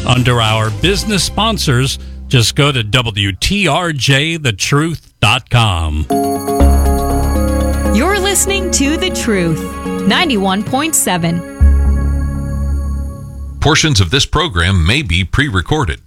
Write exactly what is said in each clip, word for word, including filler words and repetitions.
Under our business sponsors, just go to W T R J the truth dot com. You're listening to The Truth, ninety-one point seven. Portions of this program may be pre-recorded.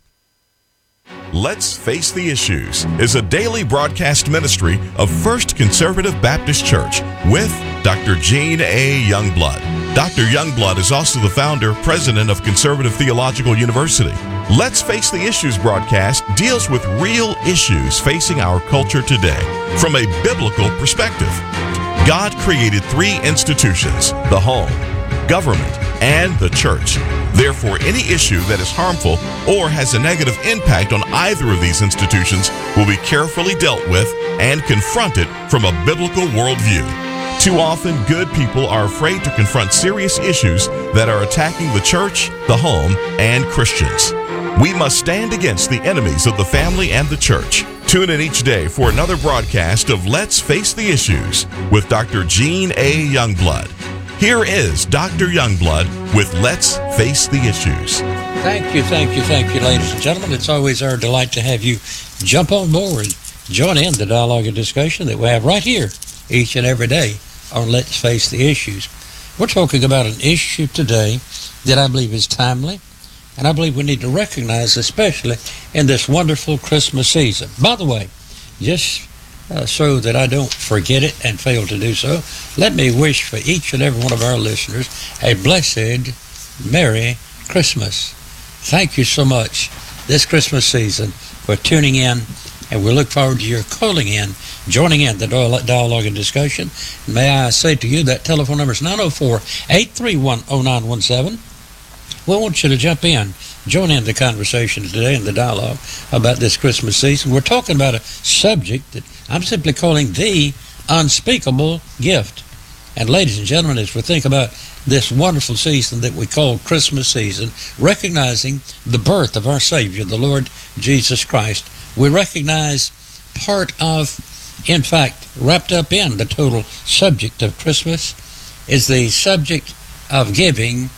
Let's Face the Issues is a daily broadcast ministry of First Conservative Baptist Church with Doctor Gene A. Youngblood. Doctor Youngblood is also the founder, president of Conservative Theological University. Let's Face the Issues broadcast deals with real issues facing our culture today from a biblical perspective. God created three institutions: the home, government, and the church. Therefore, any issue that is harmful or has a negative impact on either of these institutions will be carefully dealt with and confronted from a biblical worldview. Too often, good people are afraid to confront serious issues that are attacking the church, the home, and Christians. We must stand against the enemies of the family and the church. Tune in each day for another broadcast of Let's Face the Issues with Doctor Gene A. Youngblood. Here is Doctor Youngblood with Let's Face the Issues. Thank you, thank you, thank you, ladies and gentlemen. It's always our delight to have you jump on board, join in the dialogue and discussion that we have right here each and every day on Let's Face the Issues. We're talking about an issue today that I believe is timely, and I believe we need to recognize, especially in this wonderful Christmas season. By the way, just Uh, so that I don't forget it and fail to do so, let me wish for each and every one of our listeners a blessed, Merry Christmas. Thank you so much this Christmas season for tuning in, and we look forward to your calling in, joining in the dialogue and discussion. May I say to you that telephone number is nine oh four, eight three one, oh nine one seven. We want you to jump in, join in the conversation today in the dialogue about this Christmas season. We're talking about a subject that I'm simply calling the unspeakable gift. And ladies and gentlemen, as we think about this wonderful season that we call Christmas season, recognizing the birth of our Savior, the Lord Jesus Christ, we recognize part of, in fact, wrapped up in the total subject of Christmas is the subject of giving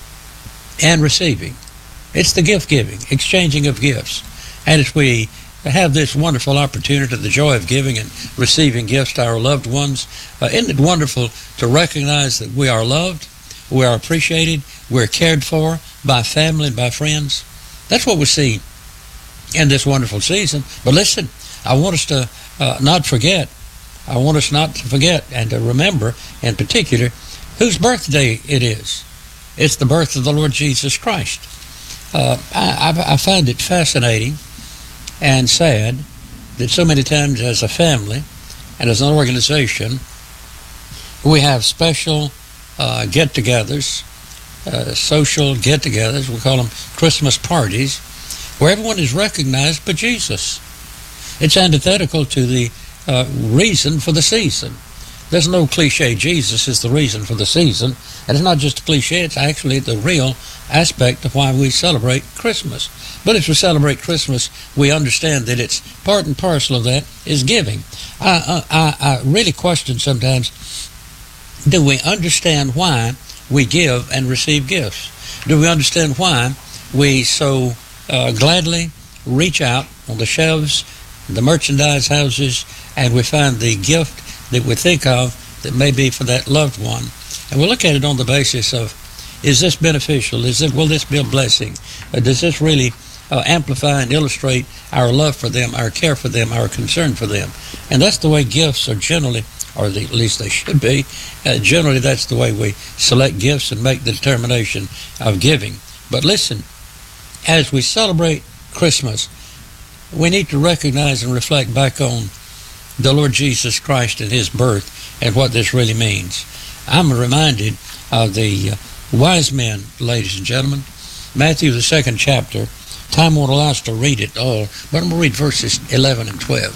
and receiving. It's the gift giving, exchanging of gifts. And as we have this wonderful opportunity, the joy of giving and receiving gifts to our loved ones, uh, isn't it wonderful to recognize that we are loved, we are appreciated, we're cared for by family and by friends? That's what we see in this wonderful season. But listen, I want us to uh, not forget, I want us not to forget and to remember in particular whose birthday it is. It's the birth of the Lord Jesus Christ. Uh, I, I, I find it fascinating and sad that so many times as a family and as an organization, we have special uh, get-togethers, uh, social get-togethers, we call them Christmas parties, where everyone is recognized but Jesus. It's antithetical to the uh, reason for the season. There's no cliche. Jesus is the reason for the season. And it's not just a cliche, it's actually the real aspect of why we celebrate Christmas. But as we celebrate Christmas, we understand that it's part and parcel of that is giving. I, I, I really question sometimes, do we understand why we give and receive gifts? Do we understand why we so uh, gladly reach out on the shelves, the merchandise houses, and we find the gift that we think of that may be for that loved one? And we look at it on the basis of, is this beneficial? Is it, will this be a blessing? Or does this really uh, amplify and illustrate our love for them, our care for them, our concern for them? And that's the way gifts are generally, or the, at least they should be, uh, generally that's the way we select gifts and make the determination of giving. But listen, as we celebrate Christmas, we need to recognize and reflect back on the Lord Jesus Christ and His birth and what this really means. I'm reminded of the uh, wise men, ladies and gentlemen. Matthew, the second chapter. Time won't allow us to read it all, but I'm going to read verses eleven and twelve.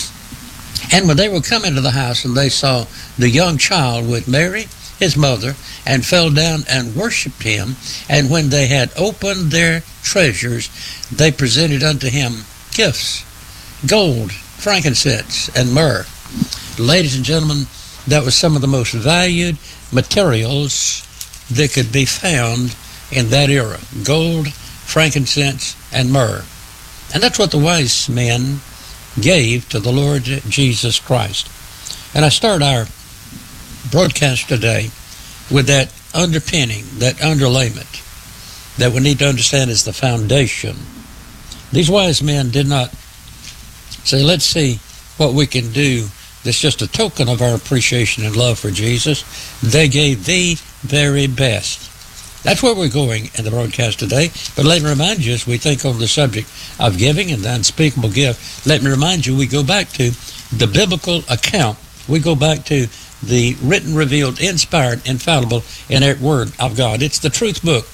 And when they were come into the house, and they saw the young child with Mary, his mother, and fell down and worshipped him. And when they had opened their treasures, they presented unto him gifts, gold, frankincense, and myrrh. Ladies and gentlemen, that was some of the most valued materials that could be found in that era. Gold, frankincense, and myrrh. And that's what the wise men gave to the Lord Jesus Christ. And I start our broadcast today with that underpinning, that underlayment that we need to understand is the foundation. These wise men did not say, let's see what we can do that's just a token of our appreciation and love for Jesus. They gave the very best. That's where we're going in the broadcast today. But let me remind you, as we think on the subject of giving and the unspeakable gift, let me remind you, we go back to the biblical account. We go back to the written, revealed, inspired, infallible, inerrant Word of God. It's the truth book.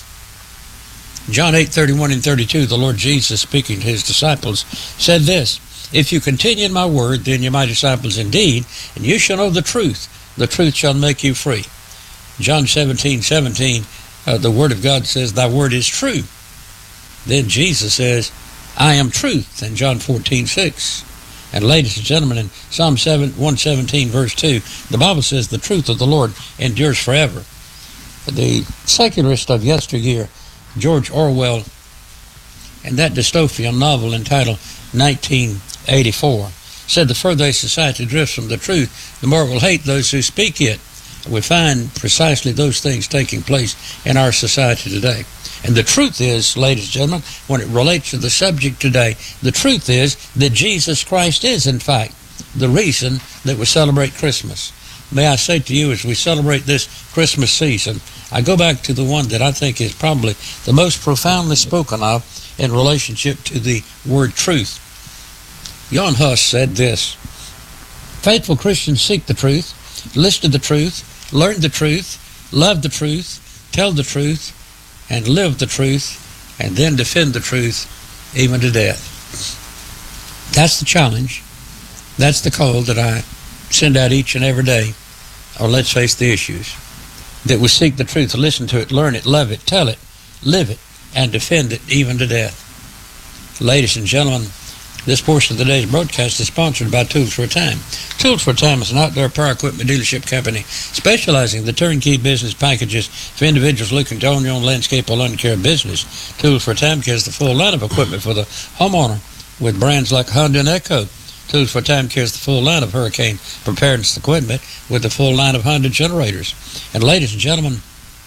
John eight, thirty-one and thirty-two, the Lord Jesus, speaking to his disciples, said this, if you continue in my word, then you're my disciples indeed, and you shall know the truth. The truth shall make you free. John seventeen, seventeen, uh, the Word of God says, thy word is true. Then Jesus says, I am truth, in John fourteen, six. And ladies and gentlemen, in Psalm one seventeen, verse two, the Bible says, the truth of the Lord endures forever. The secularist of yesteryear, George Orwell, in that dystopian novel entitled nineteen eighty-four, said the further a society drifts from the truth, the more it will hate those who speak it. We find precisely those things taking place in our society today. And the truth is, ladies and gentlemen, when it relates to the subject today, the truth is that Jesus Christ is, in fact, the reason that we celebrate Christmas. May I say to you, as we celebrate this Christmas season, I go back to the one that I think is probably the most profoundly spoken of in relationship to the word truth. Jan Hus said this, faithful Christians seek the truth, listen to the truth, learn the truth, love the truth, tell the truth, and live the truth, and then defend the truth even to death. That's the challenge. That's the call that I send out each and every day, or let's face the issues, that we seek the truth, listen to it, learn it, love it, tell it, live it, and defend it even to death. Ladies and gentlemen, this portion of today's broadcast is sponsored by Tools for a Time. Tools for a Time is an outdoor power equipment dealership company specializing in the turnkey business packages for individuals looking to own your own landscape or lawn care business. Tools for a Time carries the full line of equipment for the homeowner with brands like Honda and Echo. Tools for a Time carries the full line of hurricane preparedness equipment with the full line of Honda generators. And ladies and gentlemen,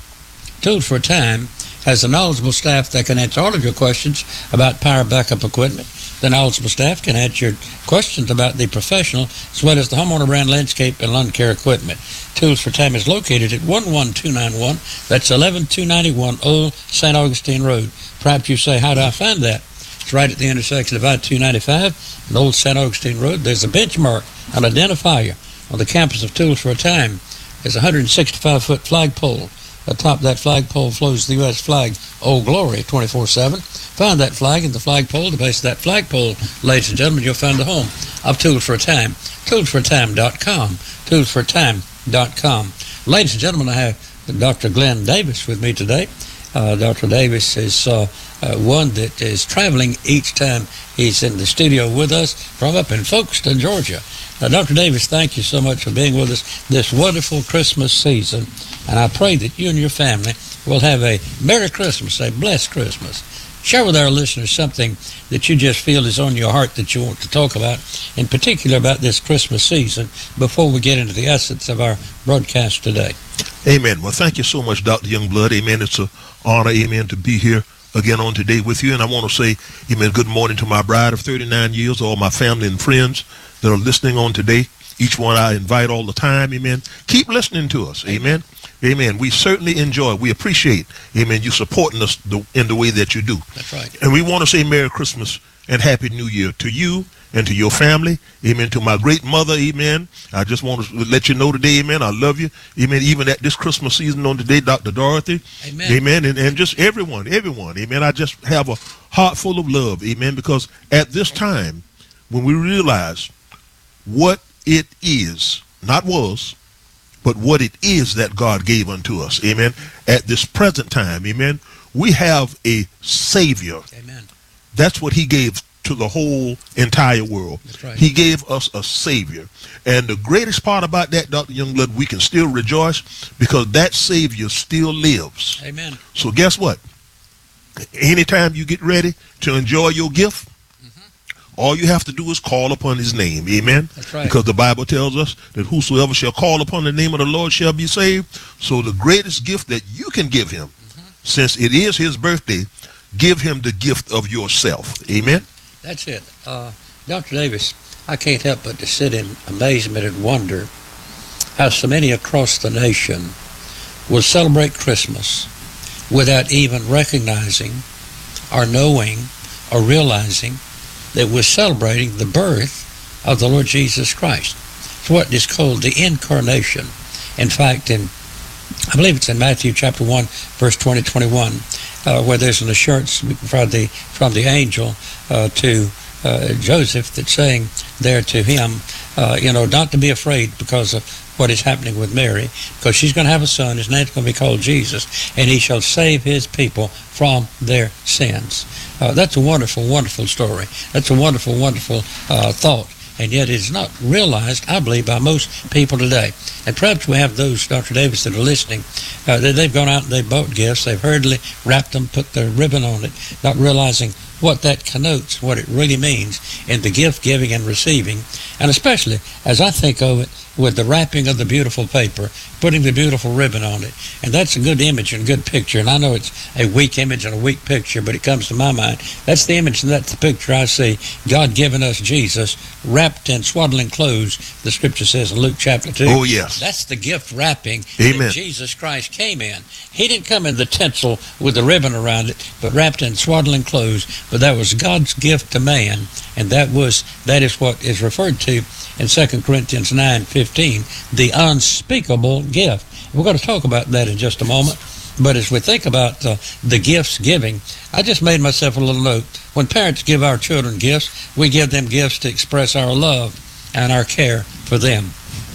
Tools for a Time has a knowledgeable staff that can answer all of your questions about power backup equipment. The knowledgeable staff can answer your questions about the professional as well as the homeowner brand landscape and lawn care equipment. Tools for Time is located at one one two nine one. That's eleven two ninety-one Old Saint Augustine Road. Perhaps you say, how do I find that? It's right at the intersection of I two ninety-five and Old Saint Augustine Road. There's a benchmark, an identifier on the campus of Tools for a Time. There's a one hundred sixty-five foot flagpole. Atop that flagpole flows the U S flag, Old Glory, twenty-four seven. Find that flag in the flagpole. The base of that flagpole, ladies and gentlemen, you'll find the home of Tools for a Time. tools for a time dot com. tools for a time dot com. Ladies and gentlemen, I have Doctor Glenn Davis with me today. Uh, Doctor Davis is uh, uh, one that is traveling each time he's in the studio with us from up in Folkestone, Georgia. Now, Doctor Davis, thank you so much for being with us this wonderful Christmas season. And I pray that you and your family will have a Merry Christmas, a blessed Christmas. Share with our listeners something that you just feel is on your heart that you want to talk about, in particular about this Christmas season, before we get into the essence of our broadcast today. Amen. Well, thank you so much, Doctor Youngblood. Amen. It's an honor, amen, to be here again on today with you. And I want to say, amen, good morning to my bride of thirty-nine years, all my family and friends that are listening on today. Each one I invite all the time, amen. Keep listening to us, amen. Amen. We certainly enjoy, we appreciate, amen, you supporting us the, in the way that you do. That's right. And we want to say Merry Christmas and Happy New Year to you and to your family, amen, to my great mother, amen. I just want to let you know today, amen, I love you, amen, even at this Christmas season on today, Doctor Dorothy, amen, amen, and, and just everyone, everyone, amen. I just have a heart full of love, amen, because at this time, when we realize what it is, not was, but what it is that God gave unto us, amen, at this present time, amen, we have a Savior. Amen. That's what he gave to the whole entire world. That's right. He gave us a Savior. And the greatest part about that, Doctor Youngblood, we can still rejoice because that Savior still lives. Amen. So guess what? anytime you get ready to enjoy your gift, all you have to do is call upon his name. Amen. That's right. Because the Bible tells us that whosoever shall call upon the name of the Lord shall be saved. So the greatest gift that you can give him, mm-hmm. since it is his birthday, give him the gift of yourself. Amen. That's it. Uh, Doctor Davis, I can't help but to sit in amazement and wonder how so many across the nation will celebrate Christmas without even recognizing or knowing or realizing that we're celebrating the birth of the Lord Jesus Christ. It's what is called the incarnation. In fact, in I believe it's in Matthew chapter one, verse twenty, twenty-one, uh, where there's an assurance from the from the angel uh, to uh, Joseph that's saying there to him, uh, you know, not to be afraid because of what is happening with Mary, because she's going to have a son. His name's going to be called Jesus, and he shall save his people from their sins. Uh, that's a wonderful, wonderful story. That's a wonderful, wonderful uh, thought. And yet it is not realized, I believe, by most people today. And perhaps we have those, Doctor Davis, that are listening. Uh, they, they've gone out and they've bought gifts. They've hurriedly wrapped them, put their ribbon on it, not realizing what that connotes, what it really means in the gift giving and receiving. And especially, as I think of it, with the wrapping of the beautiful paper, putting the beautiful ribbon on it. And that's a good image and a good picture. And I know it's a weak image and a weak picture, but it comes to my mind. That's the image and that's the picture I see. God giving us Jesus wrapped in swaddling clothes, the scripture says in Luke chapter two. Oh, yes. That's the gift wrapping Amen. that Jesus Christ came in. He didn't come in the tinsel with the ribbon around it, but wrapped in swaddling clothes. But that was God's gift to man, and that was that is what is referred to in Second Corinthians nine fifteen, the unspeakable gift. We're going to talk about that in just a moment. But as we think about uh, the gifts giving, I just made myself a little note. When parents give our children gifts, we give them gifts to express our love and our care for them.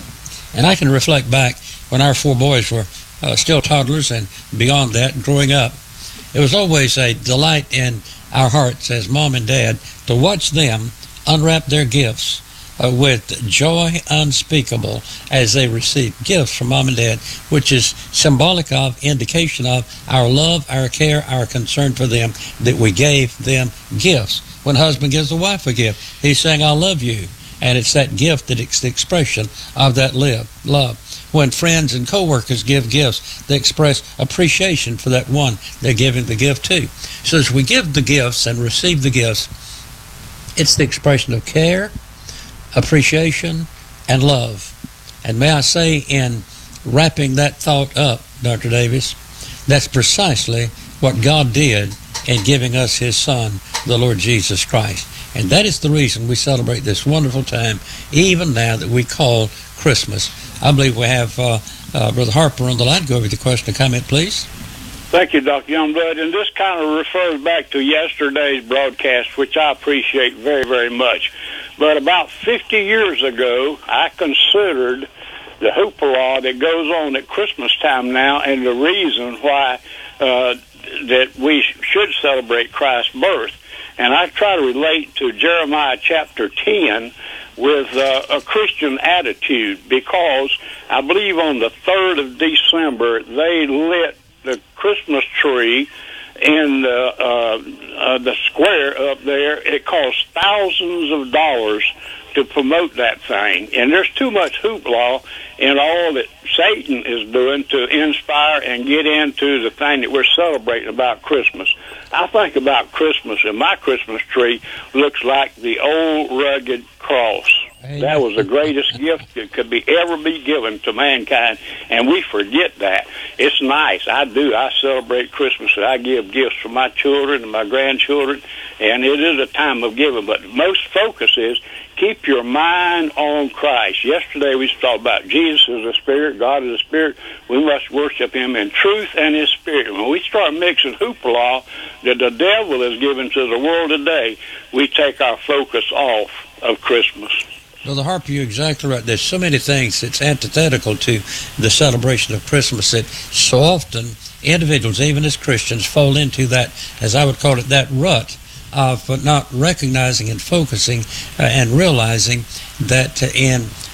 And I can reflect back when our four boys were uh, still toddlers and beyond that, growing up. It was always a delight in our hearts as mom and dad to watch them unwrap their gifts uh, with joy unspeakable as they receive gifts from mom and dad, which is symbolic of, indication of our love, our care, our concern for them, that we gave them gifts. When a husband gives a wife a gift, he's saying, I love you. And it's that gift that it's the expression of that live, love. When friends and co-workers give gifts, they express appreciation for that one they're giving the gift to. So as we give the gifts and receive the gifts, it's the expression of care, appreciation, and love. And may I say, in wrapping that thought up, Doctor Davis, that's precisely what God did in giving us his Son, the Lord Jesus Christ. And that is the reason we celebrate this wonderful time, even now that we call Christmas. I believe we have uh, uh, Brother Harper on the line. Go over the question and comment, please. Thank you, Doctor Youngblood. And this kind of refers back to yesterday's broadcast, which I appreciate very, very much. But about fifty years ago, I considered the hoopla that goes on at Christmas time now and the reason why uh, that we should celebrate Christ's birth. And I try to relate to Jeremiah chapter ten with uh, a Christian attitude, because I believe on the third of December they lit the Christmas tree in the, uh, uh, the square up there. It cost thousands of dollars to promote that thing. And there's too much hoopla in all that Satan is doing to inspire and get into the thing that we're celebrating about Christmas. I think about Christmas, and my Christmas tree looks like the old rugged cross. That was the greatest gift that could be ever be given to mankind, and we forget that. It's nice. I do. I celebrate Christmas, and I give gifts for my children and my grandchildren, and it is a time of giving. But most focus is keep your mind on Christ. Yesterday we talked about Jesus is a spirit, God is a spirit. We must worship him in truth and his spirit. When we start mixing hoopla that the devil is giving to the world today, we take our focus off of Christmas. Brother Harper, you're exactly right. There's so many things that's antithetical to the celebration of Christmas that so often individuals, even as Christians, fall into that, as I would call it, that rut of not recognizing and focusing uh, and realizing that uh, in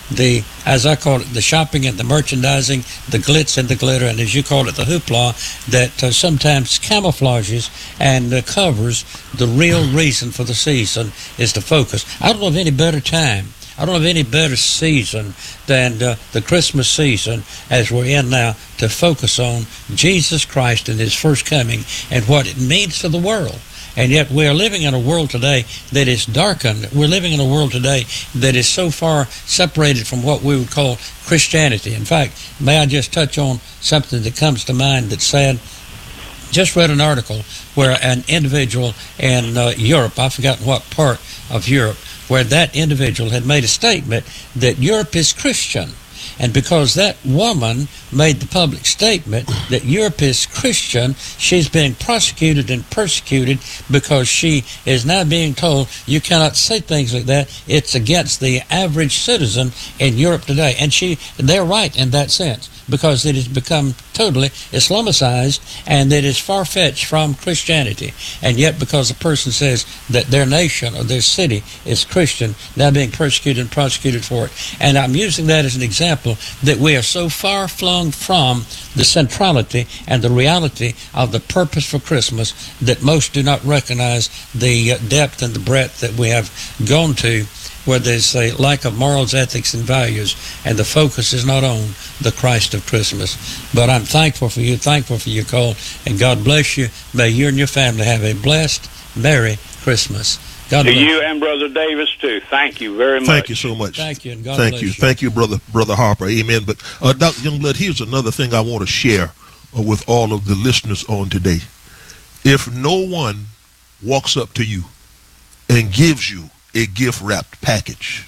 the, as I call it, the shopping and the merchandising, the glitz and the glitter, and as you call it, the hoopla, that uh, sometimes camouflages and uh, covers the real reason for the season is to focus. I don't know of any better time. I don't have any better season than uh, the Christmas season as we're in now to focus on Jesus Christ and His first coming and what it means to the world. And yet we are living in a world today that is darkened. We're living in a world today that is so far separated from what we would call Christianity. In fact, may I just touch on something that comes to mind that's sad? Just read an article where an individual in uh, Europe, I've forgotten what part of Europe, where that individual had made a statement that Europe is Christian. And because that woman made the public statement that Europe is Christian, she's being prosecuted and persecuted because she is now being told you cannot say things like that. It's against the average citizen in Europe today. And she, they're right in that sense, because it has become totally Islamicized and it is far-fetched from Christianity. And yet because a person says that their nation or their city is Christian, they're being persecuted and prosecuted for it. And I'm using that as an example that we are so far flung from the centrality and the reality of the purpose for Christmas that most do not recognize the depth and the breadth that we have gone to, where there's a lack of morals, ethics, and values, and the focus is not on the Christ of Christmas. But I'm thankful for you, thankful for your call, and God bless you. May you and your family have a blessed, Merry Christmas. God to bless you and Brother Davis, too. Thank you very much. Thank you so much. Thank you, and God Thank bless you. you. Thank you, brother, brother Harper. Amen. But uh, Doctor Youngblood, here's another thing I want to share uh, with all of the listeners on today. If no one walks up to you and gives you a gift-wrapped package,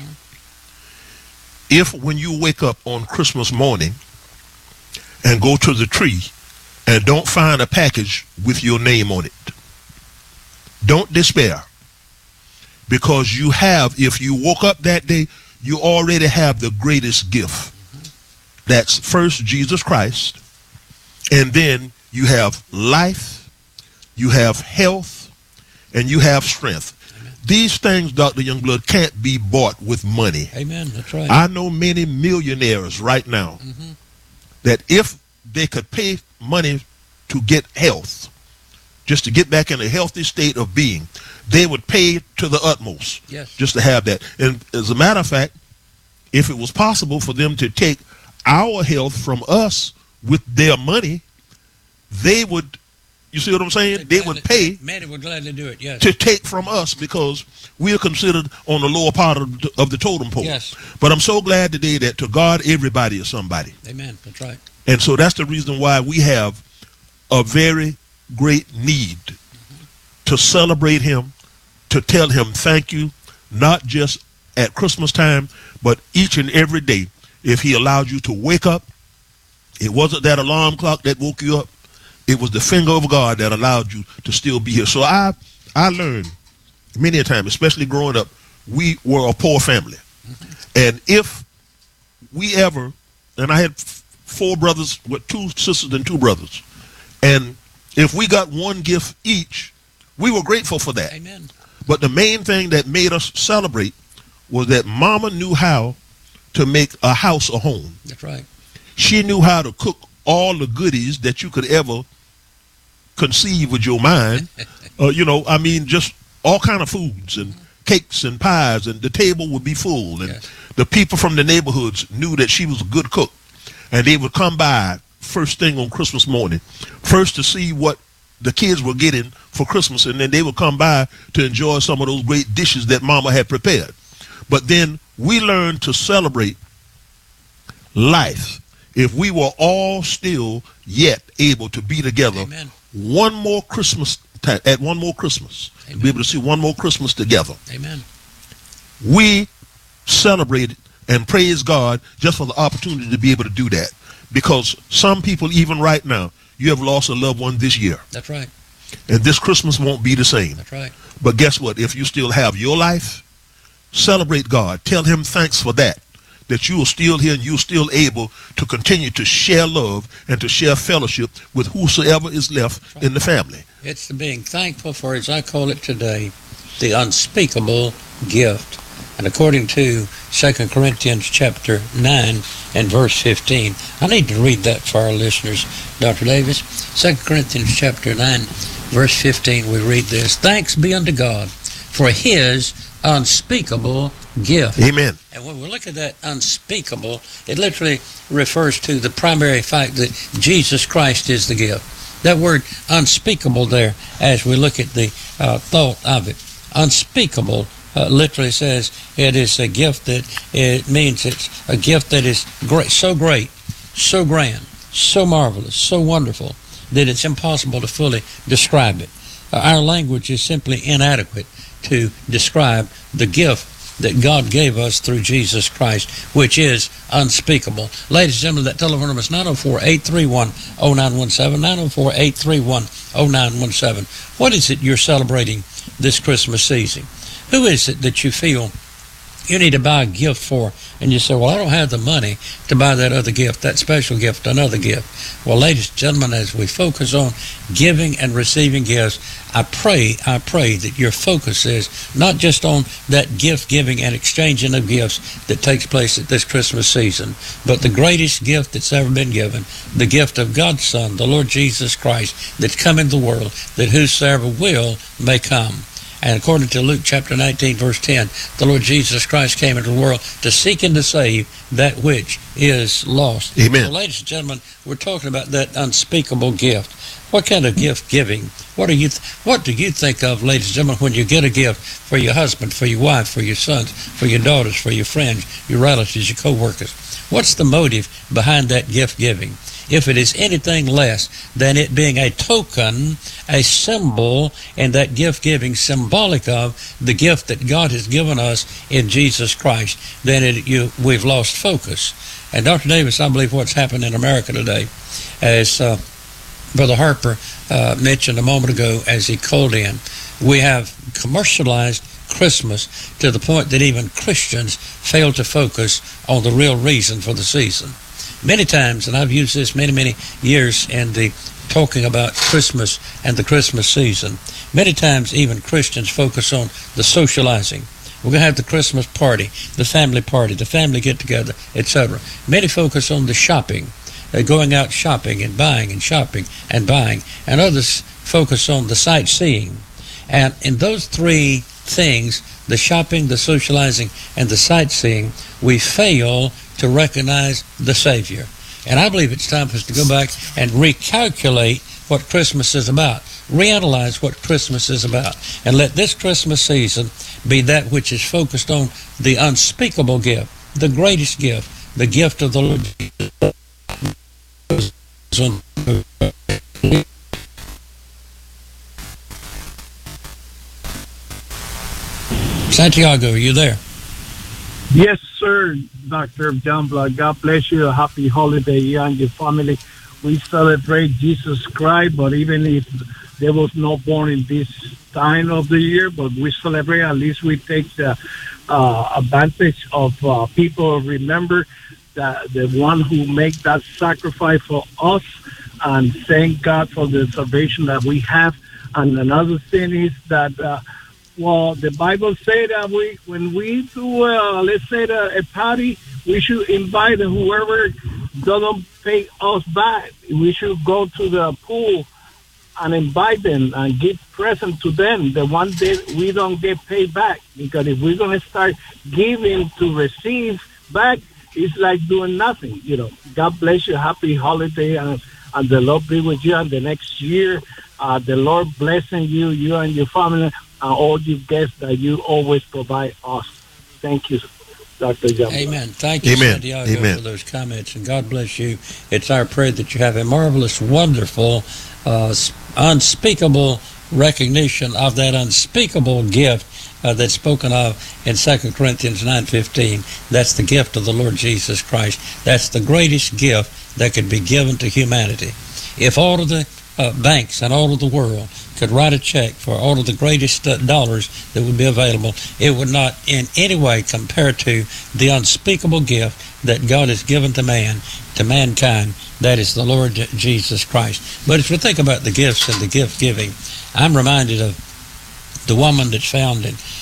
if when you wake up on Christmas morning and go to the tree and don't find a package with your name on it, don't despair. Because you have, if you woke up that day, you already have the greatest gift. That's first Jesus Christ, and then you have life, you have health, and you have strength. Amen. These things, Doctor Youngblood, can't be bought with money. Amen. That's right. I know many millionaires right now mm-hmm. that if they could pay money to get health, just to get back in a healthy state of being, they would pay to the utmost yes. just to have that. And as a matter of fact, if it was possible for them to take our health from us with their money, they would, you see what I'm saying? They, they would pay Many would gladly do it, yes. to take from us because we are considered on the lower part of the, of the totem pole. Yes. But I'm so glad today that to God, everybody is somebody. Amen. That's right. And so that's the reason why we have a very great need to celebrate him, to tell him thank you, not just at Christmas time, but each and every day. If he allowed you to wake up, it wasn't that alarm clock that woke you up. It was the finger of God that allowed you to still be here. So I, I learned many a time, especially growing up, we were a poor family. And if we ever, and I had four brothers with two sisters and two brothers, and if we got one gift each, we were grateful for that. Amen. But the main thing that made us celebrate was that Mama knew how to make a house a home. That's right. She knew how to cook all the goodies that you could ever conceive with your mind. uh, you know, I mean, just all kind of foods and cakes and pies, and the table would be full. And yes. the people from the neighborhoods knew that she was a good cook, and they would come by first thing on Christmas morning, first to see what the kids were getting for Christmas, and then they would come by to enjoy some of those great dishes that Mama had prepared. But then we learned to celebrate life. If we were all still yet able to be together, Amen. one more Christmas time, at one more Christmas, Amen. to be able to see one more Christmas together. Amen. We celebrated and praise God just for the opportunity to be able to do that. Because some people, even right now, you have lost a loved one this year. That's right. And this Christmas won't be the same. That's right. But guess what? If you still have your life, celebrate God. Tell him thanks for that. That you are still here and you're still able to continue to share love and to share fellowship with whosoever is left right. in the family. It's the being thankful for, as I call it today, the unspeakable gift. And according to Second Corinthians chapter nine and verse fifteen, I need to read that for our listeners, Doctor Davis. Second Corinthians chapter nine, verse fifteen, we read this: Thanks be unto God for his unspeakable gift. Amen. And when we look at that unspeakable, it literally refers to the primary fact that Jesus Christ is the gift. That word unspeakable there, as we look at the uh, thought of it, unspeakable uh, literally says it is a gift that, it means it's a gift that is great, so great, so grand, so marvelous, so wonderful, that it's impossible to fully describe it. Uh, our language is simply inadequate to describe the gift that God gave us through Jesus Christ, which is unspeakable. Ladies and gentlemen, that telephone number is nine oh four, eight three one, oh nine one seven, nine oh four, eight three one, oh nine one seven. What is it you're celebrating this Christmas season? Who is it that you feel you need to buy a gift for, and you say, well, I don't have the money to buy that other gift, that special gift, another gift? Well, ladies and gentlemen, as we focus on giving and receiving gifts, I pray, I pray that your focus is not just on that gift giving and exchanging of gifts that takes place at this Christmas season, but the greatest gift that's ever been given, the gift of God's Son, the Lord Jesus Christ, that's come into the world, that whosoever will may come. And according to Luke chapter nineteen, verse ten, the Lord Jesus Christ came into the world to seek and to save that which is lost. Amen. So, ladies and gentlemen, we're talking about that unspeakable gift. What kind of gift giving? What are you? Th- what do you think of, ladies and gentlemen, when you get a gift for your husband, for your wife, for your sons, for your daughters, for your friends, your relatives, your co-workers? What's the motive behind that gift giving? If it is anything less than it being a token, a symbol, and that gift giving symbolic of the gift that God has given us in Jesus Christ, then it, you, we've lost focus. And Doctor Davis, I believe what's happened in America today, as uh, Brother Harper uh, mentioned a moment ago as he called in, we have commercialized Christmas to the point that even Christians fail to focus on the real reason for the season. Many times, and I've used this many, many years in the talking about Christmas and the Christmas season, many times even Christians focus on the socializing. We're going to have the Christmas party, the family party, the family get-together, et cetera. Many focus on the shopping, uh, going out shopping and buying and shopping and buying, and others focus on the sightseeing. And in those three things, the shopping, the socializing, and the sightseeing, we fail to recognize the Savior. And I believe it's time for us to go back and recalculate what Christmas is about, reanalyze what Christmas is about, and let this Christmas season be that which is focused on the unspeakable gift, the greatest gift, the gift of the Lord Jesus. Santiago, are you there? Yes, sir, Doctor John Blood. God bless you. A happy holiday, you and your family. We celebrate Jesus Christ, but even if there was no born in this time of the year, but we celebrate, at least we take the uh, advantage of uh, people remember that the one who made that sacrifice for us, and thank God for the salvation that we have. And another thing is that uh, well, the Bible says that we, when we do, uh, let's say, the, a party, we should invite whoever doesn't pay us back. We should go to the pool and invite them and give present to them, the one that we don't get paid back. Because if we're going to start giving to receive back, it's like doing nothing, you know. God bless you. Happy holiday, and, and the Lord be with you. And the next year, uh, the Lord blessing you, you and your family, and all you guests that you always provide us. Thank you, Doctor John. Amen. Thank you, Amen. Santiago, Amen. for those comments, and God bless you. It's our prayer that you have a marvelous, wonderful, uh, unspeakable recognition of that unspeakable gift uh, that's spoken of in Second Corinthians nine fifteen. That's the gift of the Lord Jesus Christ. That's the greatest gift that could be given to humanity. If all of the uh, banks and all of the world could write a check for all of the greatest uh, dollars that would be available, it would not in any way compare to the unspeakable gift that God has given to man, to mankind. That is the Lord Jesus Christ. But if we think about the gifts and the gift giving, I'm reminded of the woman that's found in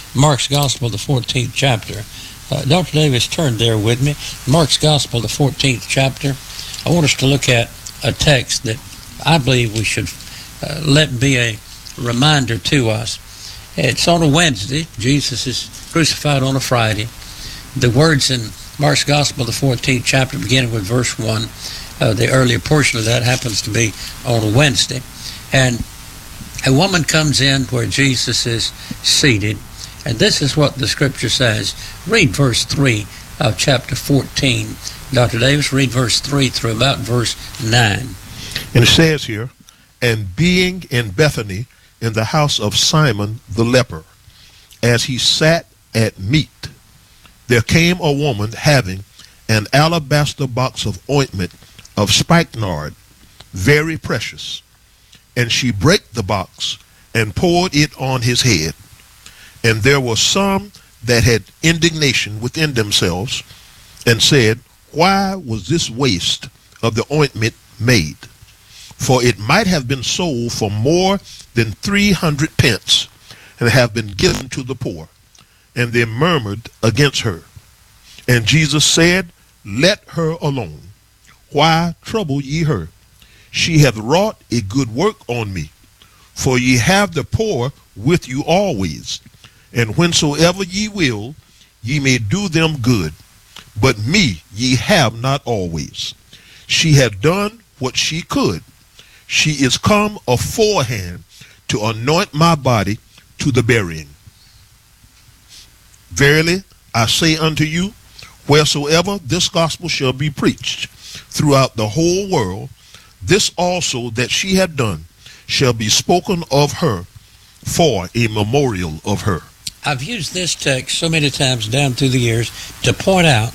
Mark's Gospel, the fourteenth chapter. Uh, Doctor Davis, turn there with me. Mark's Gospel, the fourteenth chapter. I want us to look at a text that I believe we should uh, let be a reminder to us. It's on a Wednesday. Jesus is crucified on a Friday. The words in Mark's Gospel, the fourteenth chapter, beginning with verse one, uh, the earlier portion of that happens to be on a Wednesday. And a woman comes in where Jesus is seated, and this is what the Scripture says. Read verse three of chapter fourteen. Doctor Davis, read verse three through about verse nine. And it says here, and being in Bethany, in the house of Simon the leper, as he sat at meat, there came a woman having an alabaster box of ointment of spikenard, very precious. And she brake the box and poured it on his head. And there were some that had indignation within themselves, and said, why was this waste of the ointment made? For it might have been sold for more than three hundred pence, and have been given to the poor. And they murmured against her. And Jesus said, let her alone. Why trouble ye her? She hath wrought a good work on me. For ye have the poor with you always, and whensoever ye will, ye may do them good. But me ye have not always. She hath done what she could. She is come aforehand to anoint my body to the burying. Verily I say unto you, wheresoever this gospel shall be preached throughout the whole world, this also that she had done shall be spoken of her for a memorial of her. I've used this text so many times down through the years to point out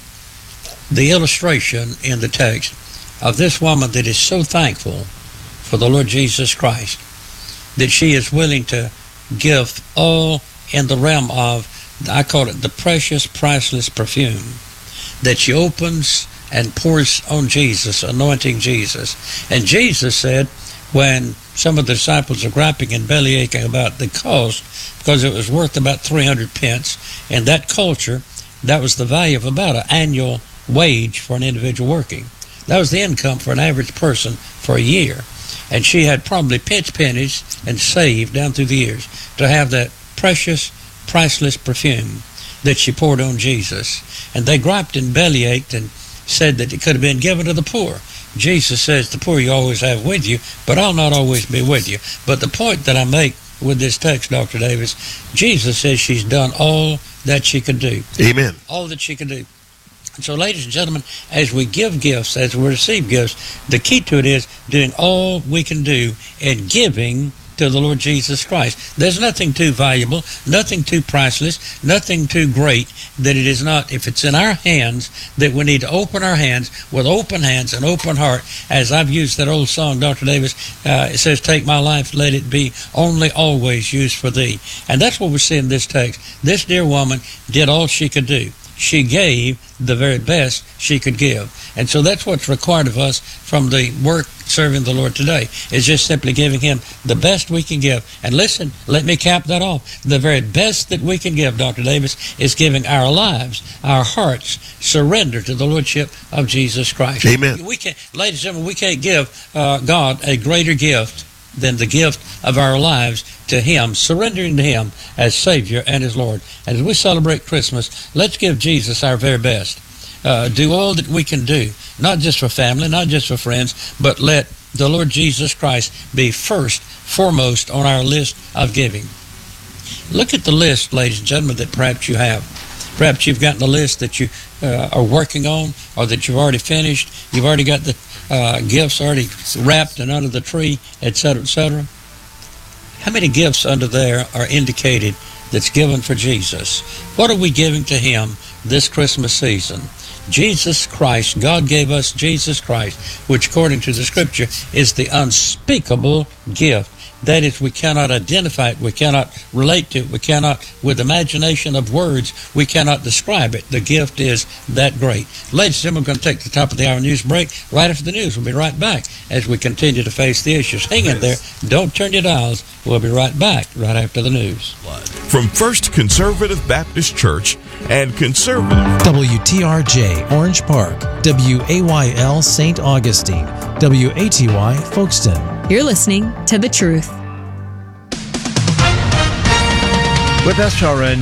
the illustration in the text of this woman that is so thankful for the Lord Jesus Christ that she is willing to give all in the realm of, I call it the precious, priceless perfume that she opens and pours on Jesus, anointing Jesus. And Jesus said, when some of the disciples are griping and bellyaching about the cost, because it was worth about three hundred pence, in that culture, that was the value of about an annual wage for an individual working. That was the income for an average person for a year. And she had probably pinch pennies and saved down through the years to have that precious, priceless perfume that she poured on Jesus. And they griped and bellyached and said that it could have been given to the poor. Jesus says, the poor you always have with you, but I'll not always be with you. But the point that I make with this text, Doctor Davis, Jesus says she's done all that she could do. Amen. All that she could do. And so, ladies and gentlemen, as we give gifts, as we receive gifts, the key to it is doing all we can do in giving to the Lord Jesus Christ. There's nothing too valuable, nothing too priceless, nothing too great that it is not, if it's in our hands, that we need to open our hands with open hands and open heart. As I've used that old song, Doctor Davis, uh, it says, take my life, let it be only always used for thee. And that's what we see in this text. This dear woman did all she could do. She gave the very best she could give. And so that's what's required of us from the work serving the Lord today, is just simply giving Him the best we can give. And listen, let me cap that off. The very best that we can give, Doctor Davis, is giving our lives, our hearts, surrender to the Lordship of Jesus Christ. Amen. We can't, ladies and gentlemen, we can't give uh, God a greater gift than the gift of our lives to Him, surrendering to Him as Savior and as Lord. And as we celebrate Christmas, let's give Jesus our very best. Uh, do all that we can do, not just for family, not just for friends, but let the Lord Jesus Christ be first, foremost on our list of giving. Look at the list, ladies and gentlemen, that perhaps you have. Perhaps you've gotten a list that you uh, are working on, or that you've already finished. You've already got the uh, gifts already wrapped and under the tree, et cetera, et cetera. How many gifts under there are indicated that's given for Jesus? What are we giving to Him this Christmas season? Jesus Christ. God gave us Jesus Christ, which according to the Scripture is the unspeakable gift. That is, we cannot identify it, we cannot relate to it, we cannot, with imagination of words, we cannot describe it. The gift is that great. Ladies and gentlemen, we're going to take the top of the hour news break. Right after the news, we'll be right back as we continue to face the issues. Hang in there. Don't turn your dials. We'll be right back right after the news. From First Conservative Baptist Church and Conservative W T R J Orange Park, W A Y L Saint Augustine, W A T Y Folkestone. You're listening to The Truth. With S R N